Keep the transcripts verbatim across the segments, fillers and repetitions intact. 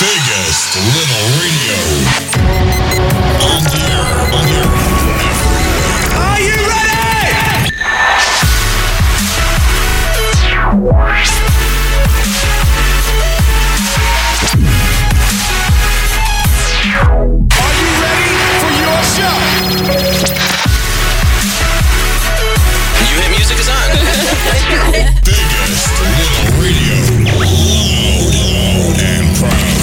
biggest little radio. On the air, on the air. Are you ready? Are you ready for your show? You hit music is on. Biggest little radio. Loud, loud, and proud.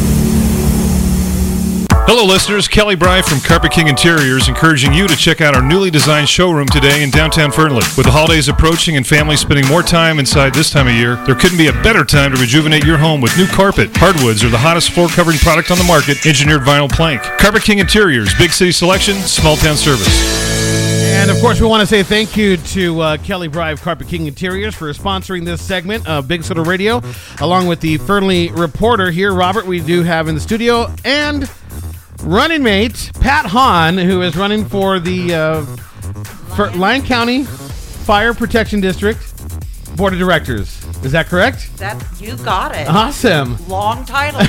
Hello, listeners. Kelly Bry from Carpet King Interiors encouraging you to check out our newly designed showroom today in downtown Fernley. With the holidays approaching and families spending more time inside this time of year, there couldn't be a better time to rejuvenate your home with new carpet. Hardwoods are the hottest floor covering product on the market, engineered vinyl plank. Carpet King Interiors, big city selection, small town service. And, of course, we want to say thank you to uh, Kelly Bry of Carpet King Interiors for sponsoring this segment of Big City Radio, along with the Fernley Reporter here, Robert, we do have in the studio, and running mate, Pat Hahn, who is running for the uh, for Lyon County Fire Protection District Board of Directors. Is that correct? That you got it. Awesome. Long title.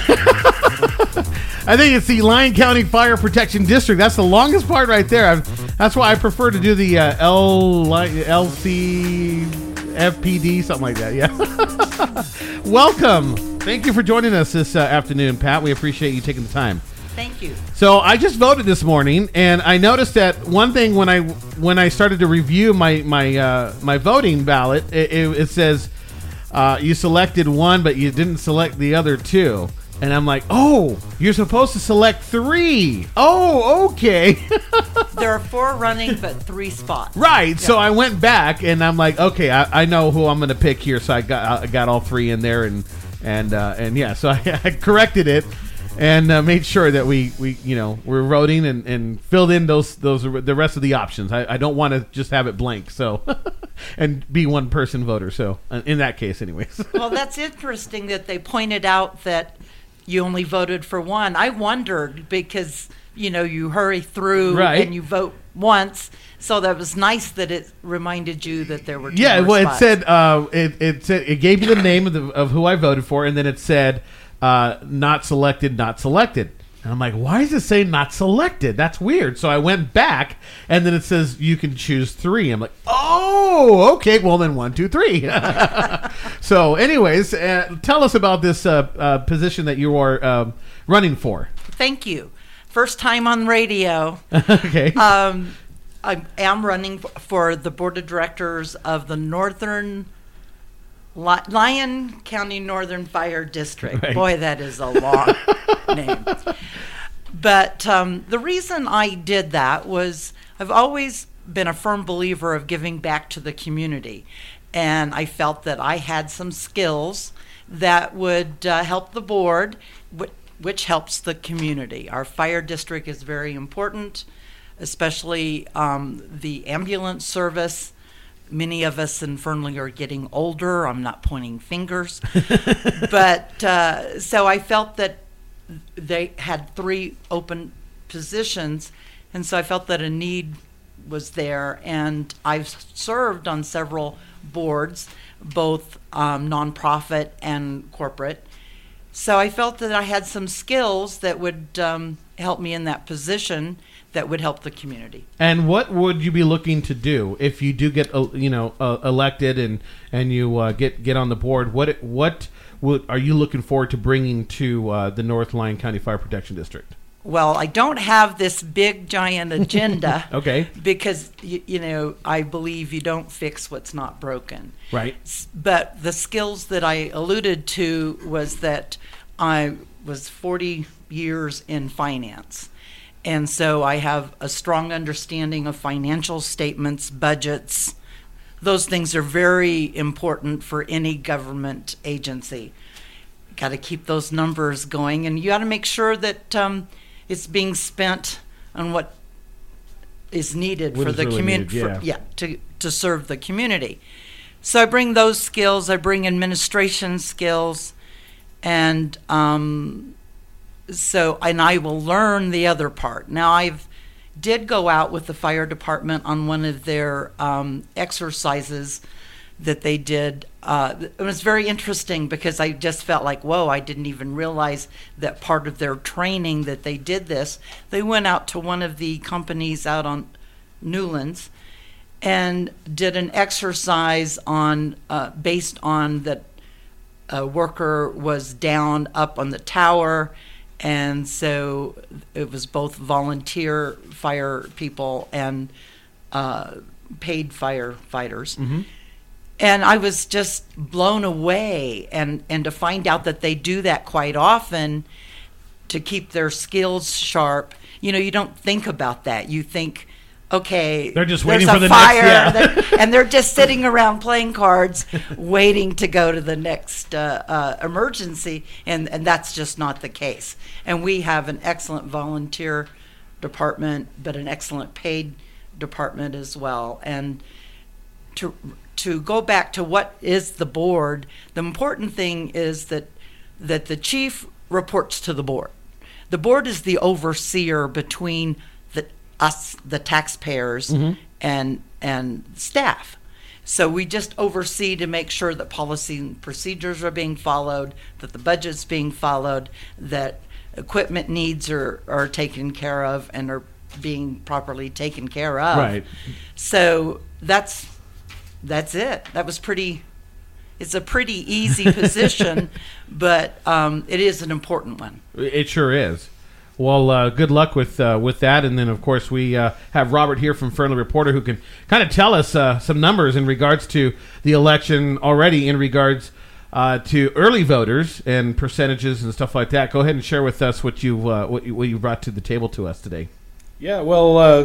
I think it's the Lyon County Fire Protection District. That's the longest part right there. I've, that's why I prefer to do the uh, L, L C F P D, something like that. Yeah. Welcome. Thank you for joining us this uh, afternoon, Pat. We appreciate you taking the time. Thank you. So I just voted this morning, and I noticed that one thing when I when I started to review my my uh, my voting ballot, it, it, it says uh, you selected one, but you didn't select the other two. And I'm like, oh, you're supposed to select three. Oh, okay. There are four running, but three spots. Right. Yep. So I went back, and I'm like, okay, I, I know who I'm going to pick here. So I got I got all three in there, and and uh, and yeah, so I, I corrected it. And uh, made sure that we, we you know we're voting and, and filled in those those the rest of the options. I, I don't want to just have it blank, so and be one person voter. So uh, in that case, anyways. Well, that's interesting that they pointed out that you only voted for one. I wondered because you know you hurry through right. and you vote once, so that was nice that it reminded you that there were two yeah. more Well, spots. it said uh, it it said it gave you the name of the of who I voted for, and then it said. Uh, not selected, not selected. And I'm like, why does it say not selected? That's weird. So I went back, and then it says you can choose three. I'm like, oh, okay. Well, then one, two, three. So anyways, uh, tell us about this uh, uh, position that you are uh, running for. Thank you. First time on radio. Okay. Um, I am running for the board of directors of the Northern Lyon County Northern Fire District. Right. Boy, that is a long name. But um, the reason I did that was I've always been a firm believer of giving back to the community. And I felt that I had some skills that would uh, help the board, wh- which helps the community. Our fire district is very important, especially um, the ambulance service. Many of us in Fernley are getting older. I'm not pointing fingers. But uh, so I felt that they had three open positions, and so I felt that a need was there. And I've served on several boards, both um, nonprofit and corporate. So I felt that I had some skills that would um, help me in that position that would help the community. And what would you be looking to do if you do get, uh, you know, uh, elected and and you uh, get get on the board? What what would, are you looking forward to bringing to uh, the North Lyon County Fire Protection District? Well, I don't have this big giant agenda. Okay. Because you, you know, I believe you don't fix what's not broken. Right. S- But the skills that I alluded to was that I was forty years in finance. And so I have a strong understanding of financial statements, budgets. Those things are very important for any government agency. Got to keep those numbers going, and you got to make sure that um, it's being spent on what is needed What for is the really community. needed, yeah. Yeah, to to serve the community. So I bring those skills. I bring administration skills, and um, so and I will learn the other part. Now I've did go out with the fire department on one of their um, exercises that they did. Uh, it was very interesting because I just felt like, whoa, I didn't even realize that part of their training that they did this. They went out to one of the companies out on Newlands and did an exercise on uh, based on that a worker was down up on the tower, and so it was both volunteer fire people and uh, paid firefighters. Mm-hmm. And I was just blown away, and, and to find out that they do that quite often to keep their skills sharp. You know, you don't think about that. You think, okay, they're just there's waiting a for the fire, next, yeah. they're- and they're just sitting around playing cards, waiting to go to the next uh, uh, emergency, and, and that's just not the case. And we have an excellent volunteer department, but an excellent paid department as well. And to to go back to what is the board, the important thing is that that the chief reports to the board. The board is the overseer between the us, the taxpayers, mm-hmm. and and staff. So we just oversee to make sure that policy and procedures are being followed, that the budget's being followed, that equipment needs are, are taken care of and are being properly taken care of. Right. So that's that's it. That was pretty. It's a pretty easy position, but um, it is an important one. It sure is. Well, uh, good luck with uh, with that, and then of course we uh, have Robert here from Fernley Reporter, who can kind of tell us uh, some numbers in regards to the election already, in regards uh, to early voters and percentages and stuff like that. Go ahead and share with us what you uh, what you, what you brought to the table to us today. Yeah, well, uh,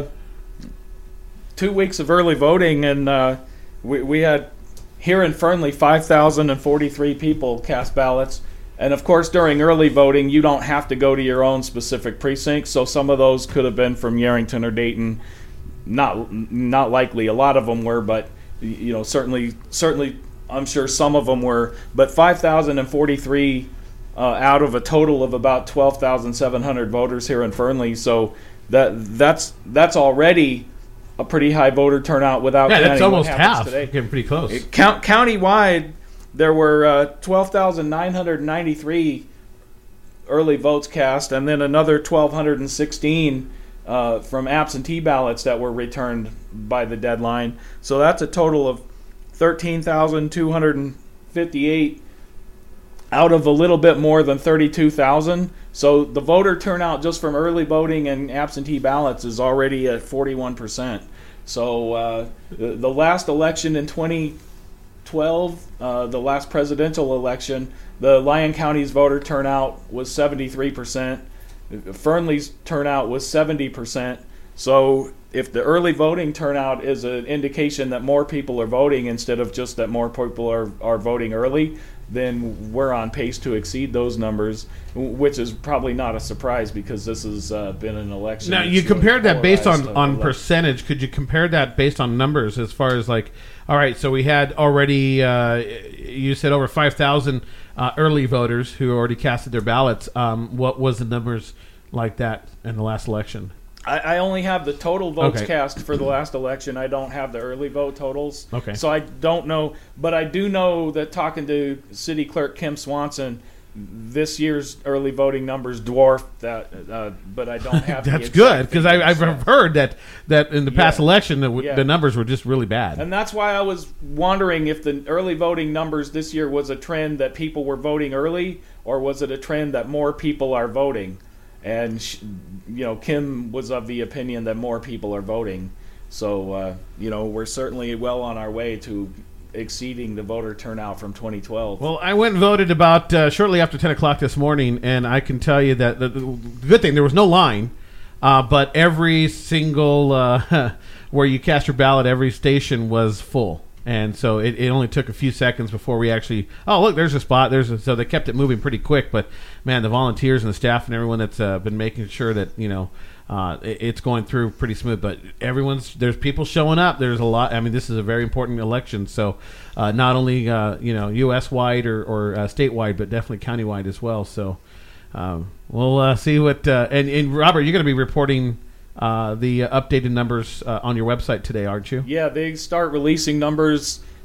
two weeks of early voting, and uh, we we had here in Fernley five thousand forty-three people cast ballots. And of course, during early voting, you don't have to go to your own specific precinct. So some of those could have been from Yerington or Dayton. Not not likely. A lot of them were, but you know, certainly certainly I'm sure some of them were. But five thousand forty-three uh, out of a total of about twelve thousand seven hundred voters here in Fernley. So that that's that's already a pretty high voter turnout without yeah, counting that's almost what happens half. Today. Getting pretty close. It, count, countywide, there were uh, twelve thousand nine hundred ninety-three early votes cast, and then another one thousand two hundred sixteen uh, from absentee ballots that were returned by the deadline. So that's a total of thirteen thousand two hundred fifty-eight out of a little bit more than thirty-two thousand. So the voter turnout just from early voting and absentee ballots is already at forty-one percent. So uh, the, the last election in twenty twelve, uh, the last presidential election, the Lyon County's voter turnout was seventy-three percent. Fernley's turnout was seventy percent. So if the early voting turnout is an indication that more people are voting instead of just that more people are, are voting early, then we're on pace to exceed those numbers, which is probably not a surprise because this has uh, been an election. Now, you compared that based on, on percentage. Could you compare that based on numbers as far as like, all right, so we had already, uh, you said over five thousand uh, early voters who already casted their ballots. Um, what was the numbers like that in the last election? I, I only have the total votes Okay. cast for the last election. I don't have the early vote totals. Okay. So I don't know, but I do know that talking to City Clerk Kim Swanson, this year's early voting numbers dwarf that, uh, but I don't have. That's the good, because figures, I've so. heard that, that in the past Yeah. election the, w Yeah. the numbers were just really bad. And that's why I was wondering if the early voting numbers this year was a trend that people were voting early, or was it a trend that more people are voting? And, she, you know, Kim was of the opinion that more people are voting. So, uh, you know, we're certainly well on our way to exceeding the voter turnout from twenty twelve. Well, I went and voted about uh, shortly after ten o'clock this morning, and I can tell you that the, the good thing, there was no line, uh, but every single, uh, where you cast your ballot, every station was full. And so it, it only took a few seconds before we actually, oh, look, there's a spot. There's a, so they kept it moving pretty quick. But, man, the volunteers and the staff and everyone that's uh, been making sure that, you know, uh, it, it's going through pretty smooth. But everyone's, there's people showing up. There's a lot. I mean, this is a very important election. So uh, not only, uh, you know, U S-wide or, or uh, statewide, but definitely countywide as well. So um, we'll uh, see what, uh, and, and Robert, you're going to be reporting Uh, the uh, updated numbers uh, on your website today, aren't you? Yeah, they start releasing numbers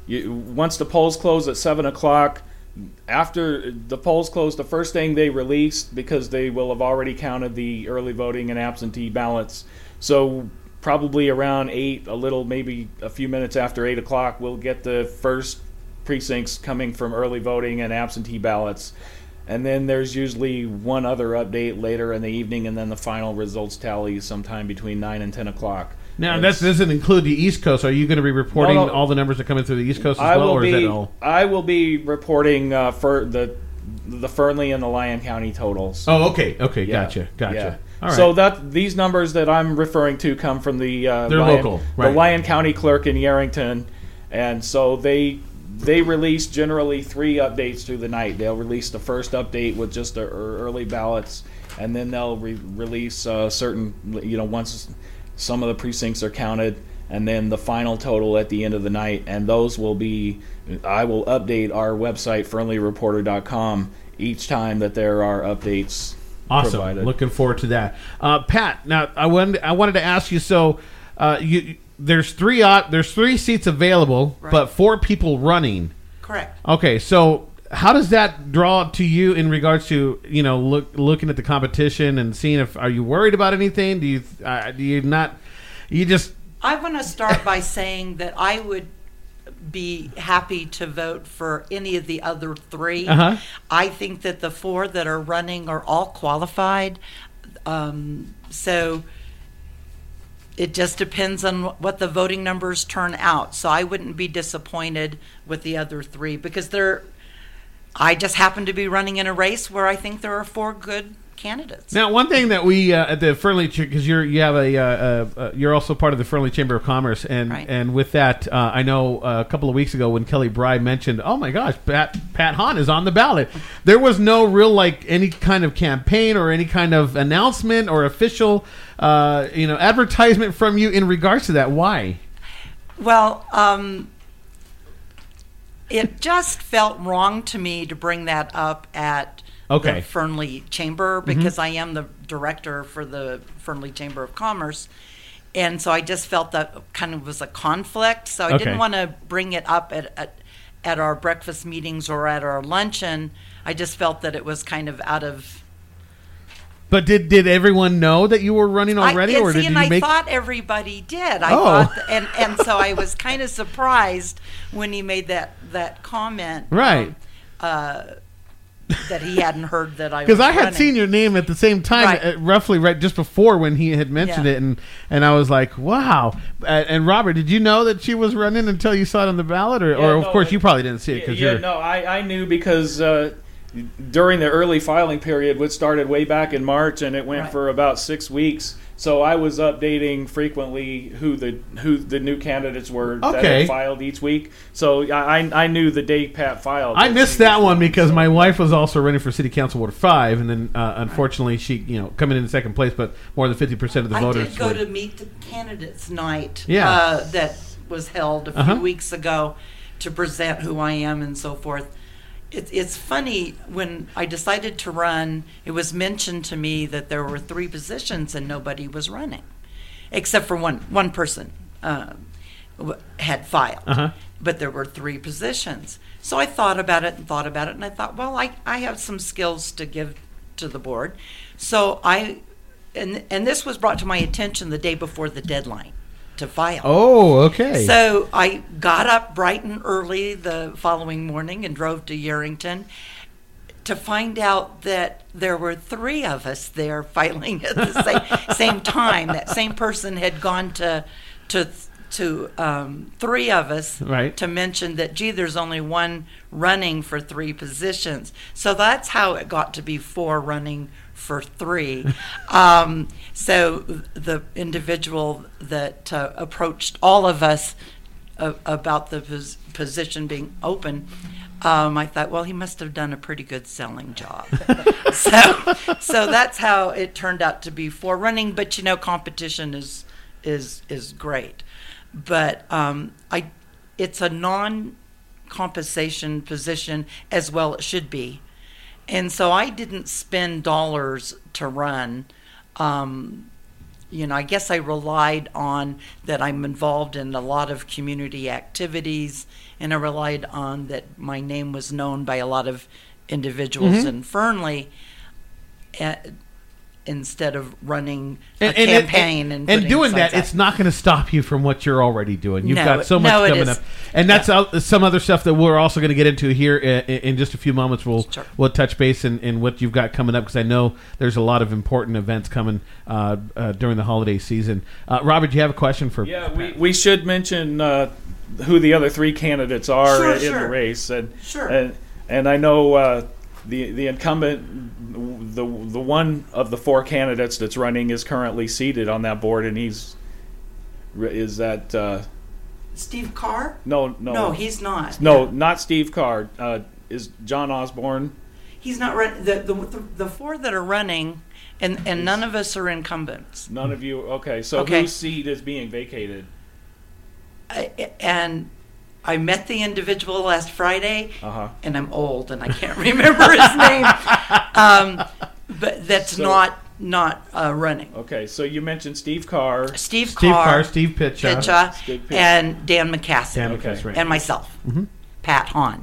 you, once the polls close at seven o'clock, after the polls close, the first thing they release, because they will have already counted the early voting and absentee ballots. So probably around eight, a little, maybe a few minutes after eight o'clock, we'll get the first precincts coming from early voting and absentee ballots. And then there's usually one other update later in the evening, and then the final results tally sometime between nine and ten o'clock. Now, And that doesn't include the East Coast. Are you going to be reporting No, no. all the numbers that come in through the East Coast as I well, will or is be that all? I will be reporting uh, for the the Fernley and the Lyon County totals. Oh, okay, okay, Yeah. gotcha, gotcha. Yeah. All right. So that these numbers that I'm referring to come from the uh, They're Lyon, local, right. the Lyon County clerk in Yerington, and so they they release generally three updates through the night. They'll release the first update with just the ear- early ballots, and then they'll re- release uh, certain, you know, once some of the precincts are counted, and then the final total at the end of the night. And those will be, I will update our website, fernley reporter dot com, each time that there are updates Awesome. provided. Looking forward to that. Uh, Pat, now I wanted I wanted to ask you. So, uh, you there's three uh, there's three seats available, Right. but four people running. Correct. Okay, so how does that draw to you in regards to you know look looking at the competition and seeing if are you worried about anything? Do you uh, do you not? You just I want to start by saying that I would be happy to vote for any of the other three. Uh-huh. I think that the four that are running are all qualified. Um, so it just depends on what the voting numbers turn out. So I wouldn't be disappointed with the other three because they're. I just happen to be running in a race where I think there are four good candidates. Now, one thing that we uh, at the Fernley, because you're you have a uh, uh, uh, you're also part of the Fernley Chamber of Commerce, and Right. and with that, uh, I know uh, a couple of weeks ago when Kelly Bry mentioned, oh my gosh, Pat Pat Hahn is on the ballot. There was no real like any kind of campaign or any kind of announcement or official uh, you know advertisement from you in regards to that. Why? Well, um, it just felt wrong to me to bring that up at Okay. the Fernley Chamber because I am the director for the Fernley Chamber of Commerce. And so I just felt that kind of was a conflict. So I Okay. didn't want to bring it up at, at at our breakfast meetings or at our luncheon. I just felt that it was kind of out of... But did did everyone know that you were running already, I, and or see, did and you I make? thought everybody did. I Oh. thought, and and so I was kind of surprised when he made that that comment. Right. um, uh, that he hadn't heard that I was Because I had running. seen your name at the same time, Right. uh, roughly right just before when he had mentioned Yeah. it, and and I was like, wow. Uh, and Robert, did you know that she was running until you saw it on the ballot, or, Yeah, or of no, course it- you probably didn't see it because yeah, you're no, I, I knew because uh, during the early filing period, which started way back in March, and it went Right. for about six weeks. So I was updating frequently who the who the new candidates were that Okay. had filed each week. So I I knew the day Pat filed. I that missed she was that one running, because so- my wife was also running for City Council Ward Five, and then uh, unfortunately she, you know, coming in second place, but more than fifty percent of the I voters. did go were, to meet the candidates night. Yeah. uh, that was held a few Uh-huh. weeks ago to present who I am and so forth. It, it's funny when I decided to run. It was mentioned to me that there were three positions and nobody was running, except for one one person um, w- had filed. Uh-huh. But there were three positions. So I thought about it and thought about it, and I thought, well, I, I have some skills to give to the board. So I, and and this was brought to my attention the day before the deadline to file. Oh, okay. So I got up bright and early the following morning and drove to Yerington to find out that there were three of us there filing at the same, same time. That same person had gone to to to um, three of us Right. to mention that, gee, there's only one running for three positions. So that's how it got to be four running for three. um, so the individual that uh, approached all of us uh, about the pos- position being open, um, I thought, well, he must have done a pretty good selling job. so, so that's how it turned out to be four running. But you know, competition is is is great. But um, I, it's a non-compensation position as well. It should be. And so I didn't spend dollars to run. Um, you know, I guess I relied on that I'm involved in a lot of community activities, and I relied on that my name was known by a lot of individuals Mm-hmm. in Fernley, uh, instead of running a And, and, campaign and, and, and putting doing signs that, out. it's not going to stop you from what you're already doing. You've No, got so much no, it coming is. up, and that's out, some other stuff that we're also going to get into here in, in just a few moments. We'll Sure. we'll touch base in, in what you've got coming up, because I know there's a lot of important events coming uh, uh, during the holiday season. Uh, Robert, do you have a question for? Yeah, we, we should mention uh, who the other three candidates are Sure, in sure. the race, and Sure. and, and I know uh, the the incumbent, the the one of the four candidates that's running is currently seated on that board, and he's is that uh, Steve Carr? no no No, he's not. no not Steve Carr, uh, is John Osborne. He's not run. The, the the the four that are running, and and none of us are incumbents. None of you. Okay, so Okay. whose seat is being vacated? I, and I met the individual last Friday, Uh huh. and I'm old and I can't remember his name. Um, but that's So- not not uh, running. Okay, so you mentioned Steve Carr. Steve, Steve Carr, Carr, Steve Pitcha. Pitcha, Steve Pitcha. and Dan McCaskey, Dan Okay. McCaskey, right. and myself, Pat Hahn.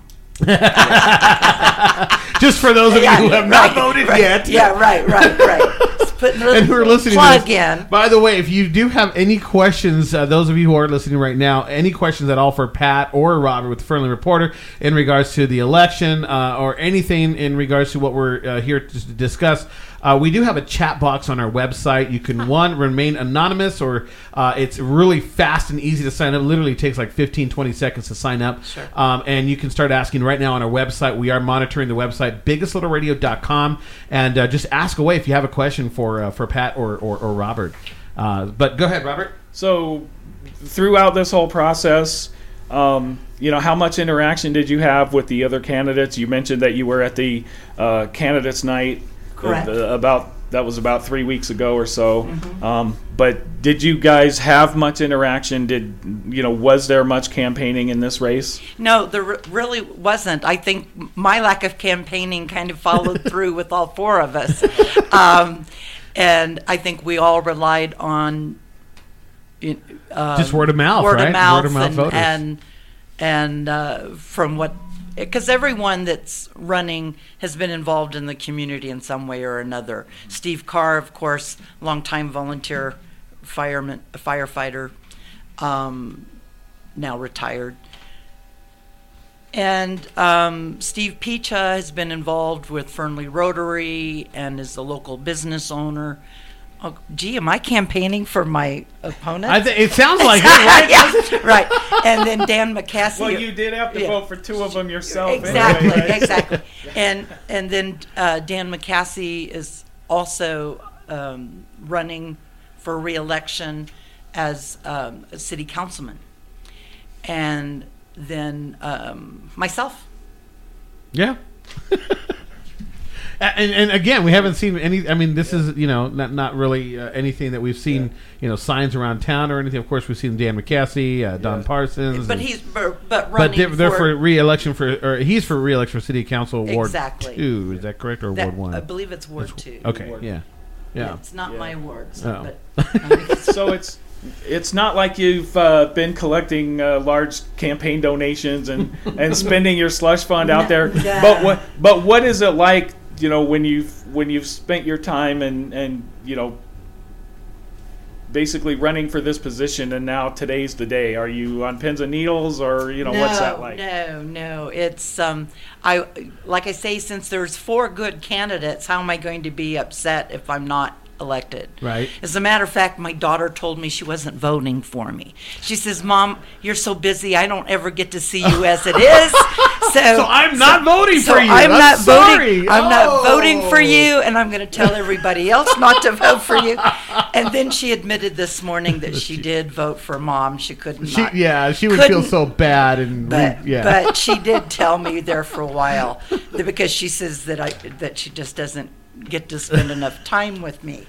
Just for those of you who have not voted right. yet. Yeah, right, right, right. Just putting a And who are listening plug to this. in. By the way, if you do have any questions, uh, those of you who are listening right now, any questions at all for Pat or Robert with the Fernley Reporter in regards to the election uh, or anything in regards to what we're uh, here to discuss, uh, we do have a chat box on our website. You can, one, remain anonymous, or uh, it's really fast and easy to sign up. It literally takes like fifteen, twenty seconds to sign up. Sure. Um, and you can start asking right now on our website. We are monitoring the website, biggest little radio dot com, and uh, just ask away if you have a question for uh, for Pat or, or, or Robert. Uh, but go ahead, Robert. So, throughout this whole process, um, you know, how much interaction did you have with the other candidates? You mentioned that you were at the uh, candidates' night. Correct. Uh, about that was about three weeks ago or so. Um, but did you guys have much interaction? Did you know? Was there much campaigning in this race? No, there re- really wasn't. I think my lack of campaigning kind of followed through with all four of us. Um, and I think we all relied on uh, Just word of mouth, word right? of mouth, Word of mouth and, voters. and and uh, from what, because everyone that's running has been involved in the community in some way or another. Steve Carr, of course, longtime volunteer fireman, firefighter, um, now retired. And um, Steve Pitcha has been involved with Fernley Rotary and is a local business owner. Oh, gee, am I campaigning for my opponent? I th- it sounds like it, right? Yeah, right. And then Dan McCaskey. Well, you did have to Yeah. vote for two of them yourself. Exactly, anyway, right? exactly. And and then uh, Dan McCaskey is also um, running for re-election as um, a city councilman. And then um, myself. Yeah. And, and again, we haven't seen any. I mean, this is, you know, not not really uh, anything that we've seen. You know, signs around town or anything. Of course, we've seen Dan McCaskey, uh, Don Yeah. Parsons, But and- he's but, but but running they're, they're for for, re-election for, or he's for re-election for City Council Ward Exactly. Two. Is that correct, or that, Ward One? I believe it's Ward Two. Okay, Ward. yeah, yeah. It's not Yeah. my ward, Oh. so, but I mean, it's- So it's it's not like you've uh, been collecting uh, large campaign donations and, and spending your slush fund out there. No. But what but what is it like? You know, when you've when you've spent your time and and you know, basically running for this position, and now today's the day. Are you on pins and needles, or you know, no, what's that like? No, no. It's um, I like I say, since there's four good candidates, how am I going to be upset if I'm not elected? Right. As a matter of fact, my daughter told me she wasn't voting for me. She says, "Mom, you're so busy, I don't ever get to see you as it is." So, So I'm not voting so for you. I'm, I'm not sorry. voting. I'm Oh. not voting for you, and I'm going to tell everybody else not to vote for you. And then she admitted this morning that she did vote for Mom. She couldn't. She, not- yeah, she would feel couldn't- so bad, and but re- yeah. but she did tell me there for a while that because she says that I that she just doesn't get to spend enough time with me,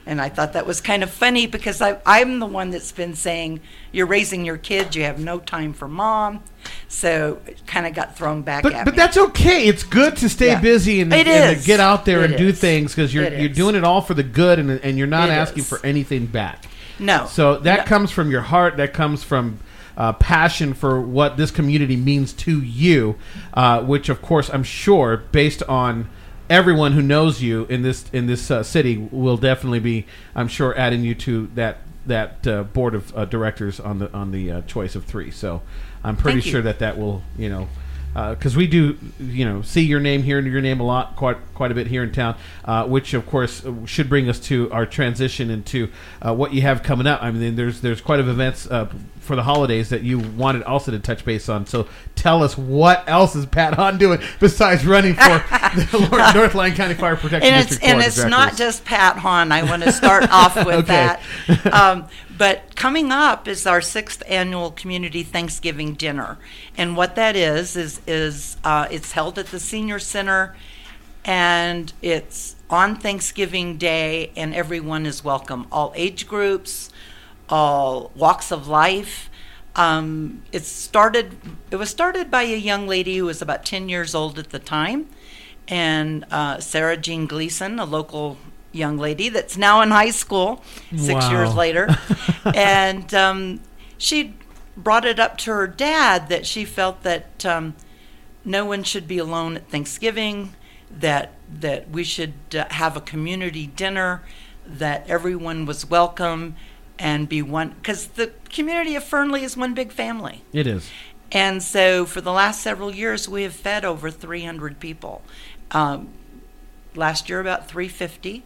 And I thought that was kind of funny because I, I'm the one that's been saying, you're raising your kids, you have no time for mom. So it kind of got thrown back But at but me. that's okay. It's good to stay Yeah. busy and, It and to is. get out there It and do is. things because you're It you're is. doing it all for the good and and you're not It asking is. for anything back. No. So that No. comes from your heart. That comes from uh, passion for what this community means to you, uh, which of course I'm sure, based on everyone who knows you in this in this uh, city, will definitely be, I'm sure, adding you to that that uh, board of uh, directors on the on the uh, choice of three. So I'm pretty Thank you. sure that that will, you know. Because we do, you know, see your name, hear your name a lot, quite quite a bit here in town, uh, which of course should bring us to our transition into uh, what you have coming up. I mean, there's there's quite a few events uh, for the holidays that you wanted also to touch base on. So tell us, what else is Pat Hahn doing besides running for the Lord- North Lyon County Fire Protection and it's District and Board of it's not Directors? just Pat Hahn. I want to start off with Okay. that. Um, but coming up is our sixth annual community Thanksgiving dinner, and what that is is is uh, it's held at the Senior Center, and it's on Thanksgiving Day, and everyone is welcome. All age groups, all walks of life. Um, it started. It was started by a young lady who was about ten years old at the time, and uh, Sarah Jean Gleason, a local young lady that's now in high school, six Wow. years later, and um, she brought it up to her dad that she felt that um, no one should be alone at Thanksgiving, that that we should uh, have a community dinner, that everyone was welcome, and be one, because the community of Fernley is one big family. It is. And so for the last several years, we have fed over three hundred people. Um, last year, about three hundred fifty.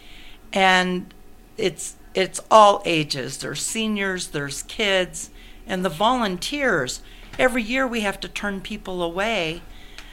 And it's it's all ages. There's seniors, there's kids, and the volunteers. Every year we have to turn people away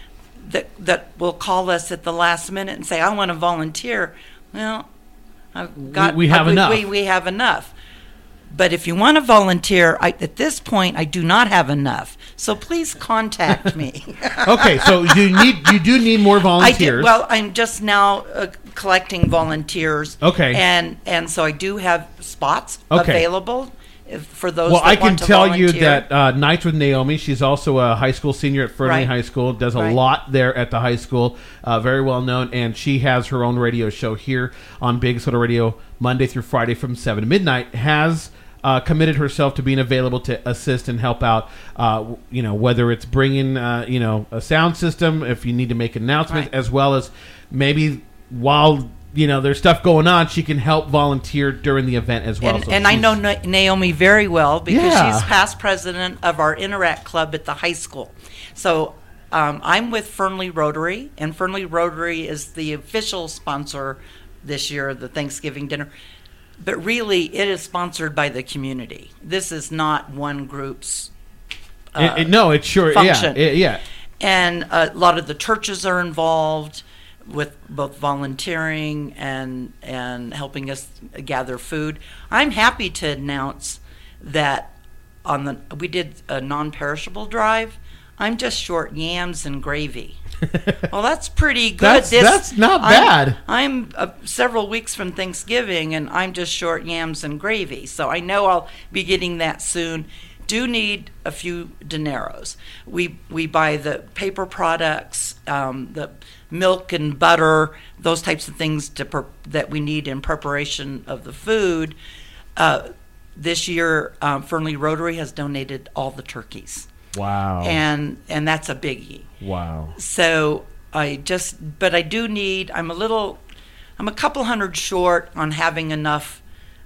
that that will call us at the last minute and say, I want to volunteer. Well, I've got we have we, enough. We, we have enough. But if you want to volunteer, I, at this point, I do not have enough. So please contact me. Okay, so you need you do need more I volunteers. did, well, I'm just now uh, collecting volunteers. Okay. And and so I do have spots Okay. available if, for those Well, that I can want to tell you volunteer. that uh, Nights with Naomi, she's also a high school senior at Fernley Right. High School, does a Right. lot there at the high school, uh, very well known, and she has her own radio show here on Big Soda Radio Monday through Friday from seven to midnight, has uh, committed herself to being available to assist and help out, uh, w- you know, whether it's bringing, uh, you know, a sound system, if you need to make announcements, Right. as well as maybe while... You know, there's stuff going on. She can help volunteer during the event as well. And, So and I she's- know Na- Naomi very well because Yeah. she's past president of our Interact Club at the high school. So um, I'm with Fernley Rotary, and Fernley Rotary is the official sponsor this year of the Thanksgiving dinner. But really, it is sponsored by the community. This is not one group's uh, It- it- no, it's sure. function. Yeah, it- yeah. And a lot of the churches are involved with both volunteering and and helping us gather food. I'm happy to announce that on the we did a non-perishable drive. I'm just short yams and gravy. Well, that's pretty good. That's- that's not I'm- bad. I'm uh, several weeks from Thanksgiving, and I'm just short yams and gravy. So I know I'll be getting that soon. Do need a few dineros. We we buy the paper products, um, the milk and butter, those types of things to per- that we need in preparation of the food. Uh, this year, um, Fernley Rotary has donated all the turkeys, Wow. and and that's a biggie. wow. So I just, but I do need. I'm a little, I'm a couple hundred short on having enough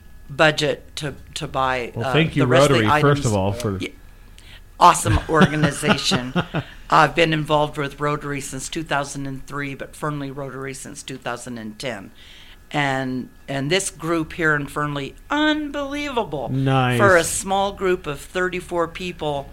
budget to to buy. Well, uh, thank you, the rest Rotary, of the first items. of all, for Yeah. Awesome organization. I've been involved with Rotary since two thousand three, but Fernley Rotary since two thousand ten. And and this group here in Fernley, unbelievable. Nice. For a small group of thirty-four people,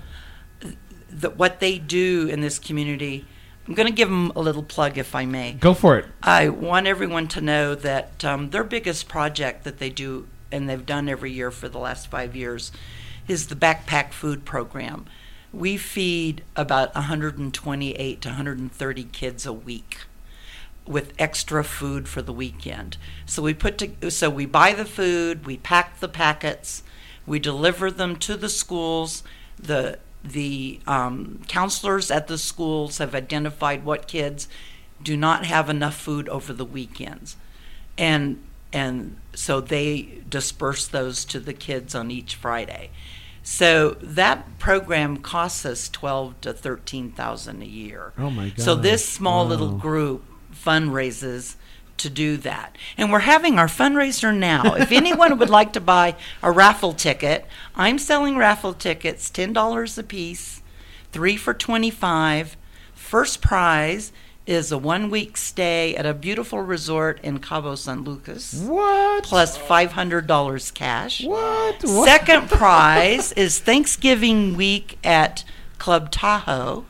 that what they do in this community. I'm going to give them a little plug, if I may. go for it. I want everyone to know that um, their biggest project that they do, and they've done every year for the last five years, is the Backpack Food Program. We feed about one hundred twenty-eight to one hundred thirty kids a week with extra food for the weekend. So we put to, so we buy the food, we pack the packets, we deliver them to the schools. The the um, counselors at the schools have identified what kids do not have enough food over the weekends, and and so they disperse those to the kids on each Friday. So that program costs us twelve to thirteen thousand a year. Oh my God! So this small Wow. little group fundraises to do that, and we're having our fundraiser now. If anyone would like to buy a raffle ticket, I'm selling raffle tickets, ten dollars a piece, three for twenty-five. First prize is a one-week stay at a beautiful resort in Cabo San Lucas, What? plus five hundred dollars cash. What? What? Second prize is Thanksgiving week at Club Tahoe.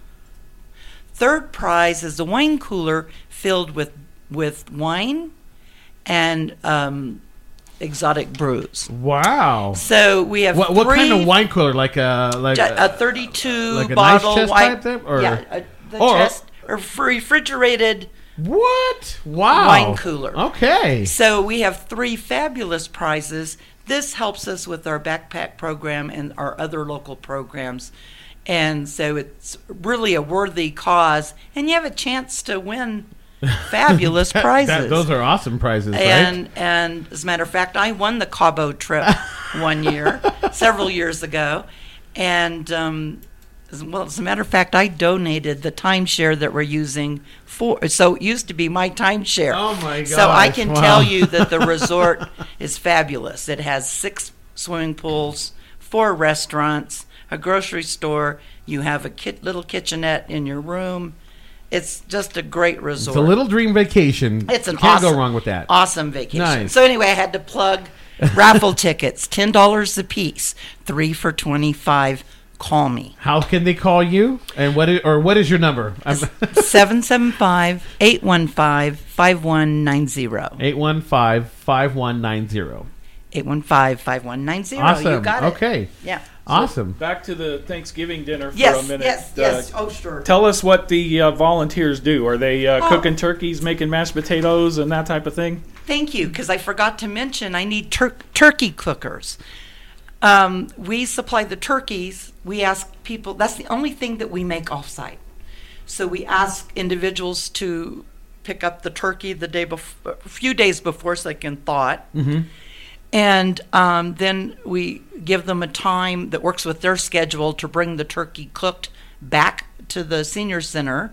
Third prize is a wine cooler filled with with wine and um, exotic brews. Wow. So we have What, what three, kind of wine cooler? Like a like a, a a, thirty-two like a bottle nice chest wine. type thing, or- yeah, a, the or- chest or refrigerated what? Wow. wine cooler. Okay. So we have three fabulous prizes. This helps us with our backpack program and our other local programs. And so it's really a worthy cause. And you have a chance to win fabulous That- prizes. that- those are awesome prizes, right? and and as a matter of fact, I won the Cabo trip one year, several years ago. And um, as, well, as a matter of fact, I donated the timeshare that we're using for. So it used to be my timeshare. Oh my So I gosh, can wow. tell you that the resort is fabulous. It has six swimming pools, four restaurants, a grocery store. You have a kit, little kitchenette in your room. It's just a great resort. It's a little dream vacation. It's an Can't awesome, go wrong with that. Awesome vacation. Nice. So anyway, I had to plug raffle tickets, ten dollars a piece, three for twenty-five. Call me. How can they call you? And what is, or what is your number? seven seven five, eight one five, five one nine zero. eight one five, five one nine zero. eight one five, five one nine zero. Awesome. You got it. Okay. Yeah. Awesome. Back to the Thanksgiving dinner for Yes, a minute. yes, Uh, yes. Oh, sure. Tell us what the uh, volunteers do. Are they uh, Oh. cooking turkeys, making mashed potatoes, and that type of thing? Thank you, because I forgot to mention I need tur- turkey cookers. Um, we supply the turkeys. We ask people, that's the only thing that we make offsite. So we ask individuals to pick up the turkey the day before, a few days before, so they can thaw it. Mm-hmm. And um, then we give them a time that works with their schedule to bring the turkey cooked back to the senior center.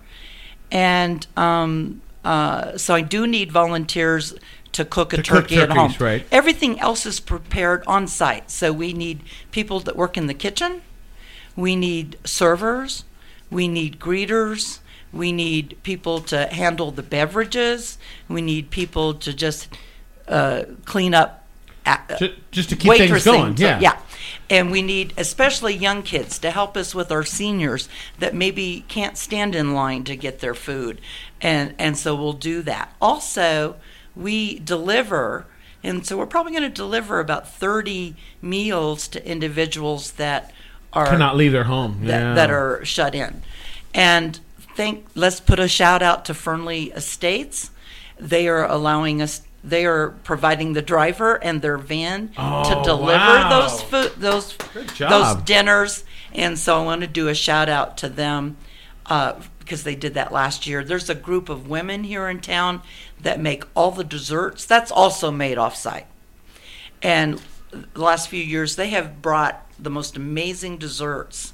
And um, uh, so I do need volunteers to cook a To cook turkey at home. turkeys, right. Everything else is prepared on site. So we need people that work in the kitchen. We need servers. We need greeters. We need people to handle the beverages. We need people to just uh, clean up. At, Ju- just to keep things waitressing. going, So, yeah. yeah. And we need especially young kids to help us with our seniors that maybe can't stand in line to get their food. And and so we'll do that. Also, we deliver, and so we're probably going to deliver about thirty meals to individuals that are Cannot leave their home. that, yeah. that are shut in. And think let's put a shout out to Fernley Estates. They are allowing us they are providing the driver and their van Oh, to deliver wow. those food those Good job. those dinners. And so I want to do a shout out to them uh, because they did that last year. There's a group of women here in town that make all the desserts. That's also made off site. And the last few years they have brought the most amazing desserts.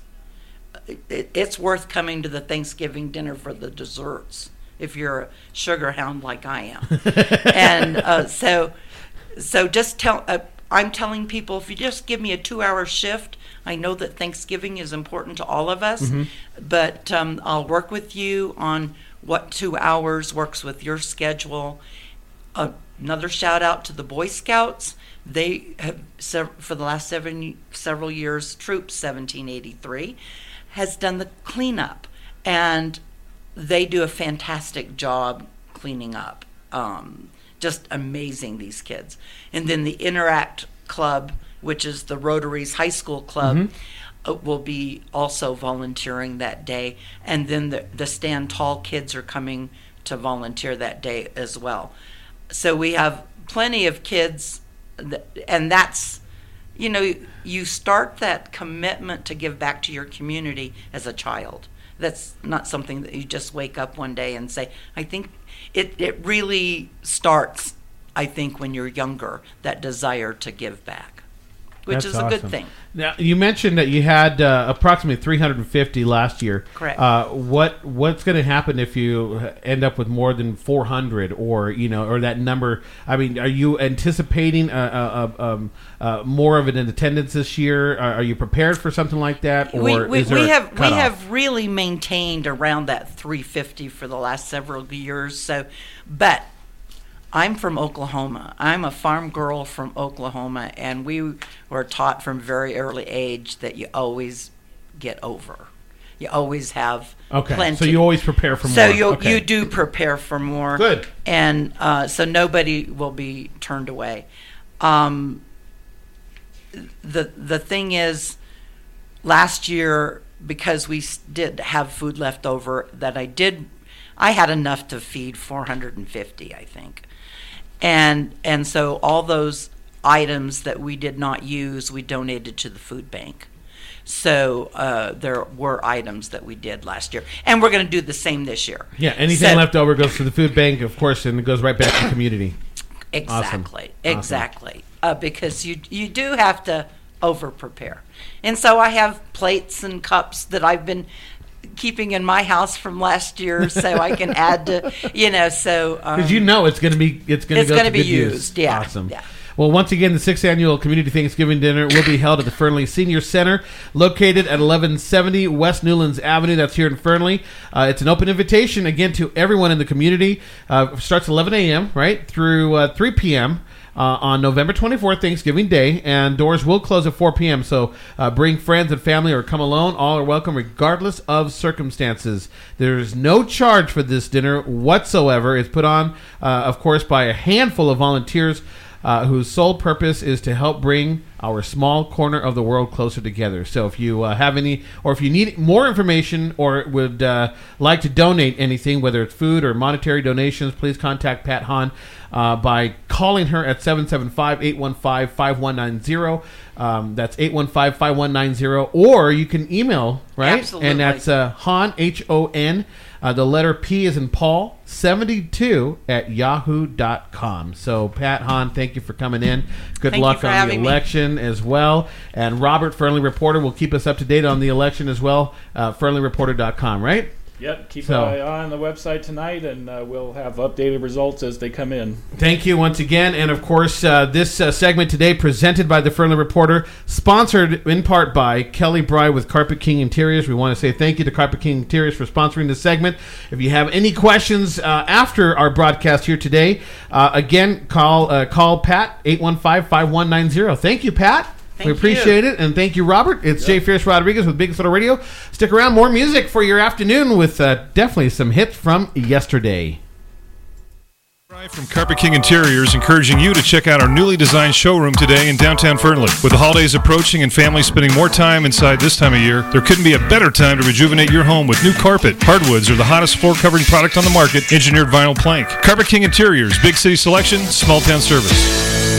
It, it's worth coming to the Thanksgiving dinner for the desserts if you're a sugar hound like I am. And uh, so, so just tell. Uh, I'm telling people if you just give me a two-hour shift, I know that Thanksgiving is important to all of us, Mm-hmm. but um, I'll work with you on what two hours works with your schedule. Uh, another shout out to the Boy Scouts. They have sev- for the last seven several years, Troop seventeen eighty-three has done the cleanup, and they do a fantastic job cleaning up. Um, just amazing, these kids. And then the Interact Club, which is the Rotary's high school club, Mm-hmm. uh, will be also volunteering that day. And then the, the Stand Tall kids are coming to volunteer that day as well. So we have plenty of kids, that, and that's, you know, you start that commitment to give back to your community as a child. That's not something that you just wake up one day and say. I think it, it really starts, I think, when you're younger, that desire to give back, which That's is a awesome. good thing. Now, you mentioned that you had uh, approximately three hundred fifty last year. Correct. Uh, what What's going to happen if you end up with more than four hundred, or you know, or that number? I mean, are you anticipating a, a, a, um, uh, more of an attendance this year? Are, are you prepared for something like that, or we we, is there we a have we cutoff? have really maintained around that three fifty for the last several years. So, but I'm from Oklahoma. I'm a farm girl from Oklahoma, and we were taught from very early age that you always get over. You always have Okay, plenty. so you always prepare for So more. you Okay. you do prepare for more. Good. And uh, so nobody will be turned away. Um, the the thing is, last year, because we s- did have food left over, that I did, I had enough to feed four hundred fifty, I think. And and so all those items that we did not use, we donated to the food bank. So uh, there were items that we did last year, and we're going to do the same this year. Yeah, anything So- left over goes to the food bank, of course, and it goes right back to the community. Exactly, Awesome. exactly. Uh, because you you do have to over prepare, and so I have plates and cups that I've been keeping in my house from last year, so I can add to, you know, so um, Because you know it's going to be it's going to It's go gonna to be good use. used, yeah, Awesome. yeah. Well, once again, the sixth annual Community Thanksgiving Dinner will be held at the Fernley Senior Center, located at eleven seventy West Newlands Avenue. That's here in Fernley. Uh, it's an open invitation, again, to everyone in the community. Uh, starts eleven a.m., right, through uh, three p.m., Uh, on November twenty-fourth, Thanksgiving Day, and doors will close at four p.m., so uh, bring friends and family or come alone. All are welcome regardless of circumstances. There's no charge for this dinner whatsoever. It's put on, uh, of course, by a handful of volunteers uh, whose sole purpose is to help bring our small corner of the world closer together. So if you uh, have any, or if you need more information or would uh, like to donate anything, whether it's food or monetary donations, please contact Pat Hahn uh, by calling her at seven seven five, eight one five, five one nine zero. Um, that's eight one five, five one nine zero. Or you can email, right? Absolutely. And that's uh, Hahn, H O N, uh, the letter P is in Paul, seventy-two at yahoo dot com. So, Pat Hahn, thank you for coming in. Good Thank you luck for on the having me. election as well. And Robert, Fernley Reporter, will keep us up to date on the election as well. Uh, fernley reporter dot com, right? Yep, keep So- an eye on the website tonight, and uh, we'll have updated results as they come in. Thank you once again. And of course, uh, this uh, segment today presented by the Fernley Reporter, sponsored in part by Kelly Bry with Carpet King Interiors. We want to say thank you to Carpet King Interiors for sponsoring this segment. If you have any questions uh, after our broadcast here today, uh, again, call uh, call Pat, eight one five, five one nine zero. Thank you, Pat. Thank we appreciate you. it, and thank you, Robert. It's Jay Fierce Rodriguez with Big Soda Radio. Stick around, more music for your afternoon with uh, definitely some hits from yesterday. From Carpet King Interiors, encouraging you to check out our newly designed showroom today in downtown Fernley. With the holidays approaching and families spending more time inside this time of year, there couldn't be a better time to rejuvenate your home with new carpet. Hardwoods are the hottest floor covering product on the market, engineered vinyl plank. Carpet King Interiors, big city selection, small town service.